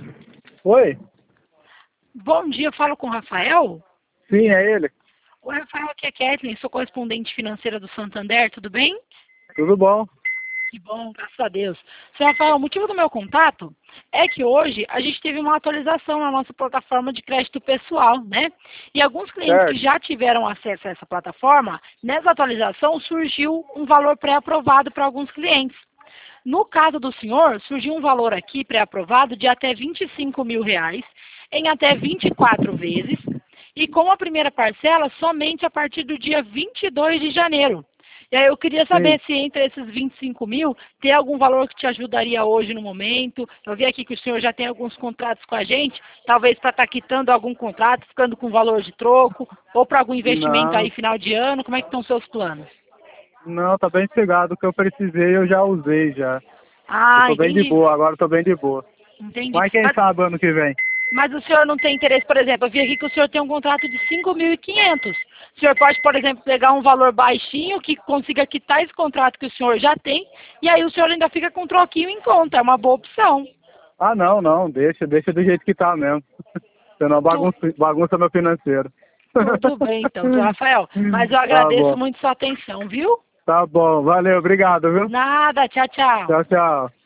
Oi? Bom dia, eu falo com o Rafael. Sim, é ele. Oi, Rafael, aqui é Kathleen, sou correspondente financeira do Santander, tudo bem? Tudo bom? Que bom, graças a Deus. Senhor Rafael, o motivo do meu contato é que hoje a gente teve uma atualização na nossa plataforma de crédito pessoal, né? E alguns clientes que Certo. já tiveram acesso a essa plataforma, nessa atualização surgiu um valor pré-aprovado para alguns clientes. No caso do senhor, surgiu um valor aqui pré-aprovado de até R$ 25.000, em até 24 vezes, e com a primeira parcela somente a partir do dia 22 de janeiro. E aí eu queria Sim. saber se entre esses 25 mil tem algum valor que te ajudaria hoje no momento. Eu vi aqui que o senhor já tem alguns contratos com a gente, talvez para estar quitando algum contrato, ficando com valor de troco, ou para algum investimento Não, aí final de ano. Como é que estão os seus planos? não, tá bem chegado. O que eu precisei eu já usei já. Eu Ah, tô bem de entendi. boa, agora eu tô bem de boa. Entendi. Mas quem sabe ano que vem? Mas o senhor não tem interesse, por exemplo, eu vi aqui que o senhor tem um contrato de 5.500. O senhor pode, por exemplo, pegar um valor baixinho que consiga quitar esse contrato que o senhor já tem, e aí o senhor ainda fica com um troquinho em conta, é uma boa opção. Ah, não, deixa do jeito que tá mesmo. Senão Tu- bagunça meu financeiro. Tudo bem, então, senhor Rafael. Mas eu Tá agradeço bom, muito sua atenção, viu? tá bom. Valeu, obrigado, viu? Nada, tchau, tchau. Tchau, tchau.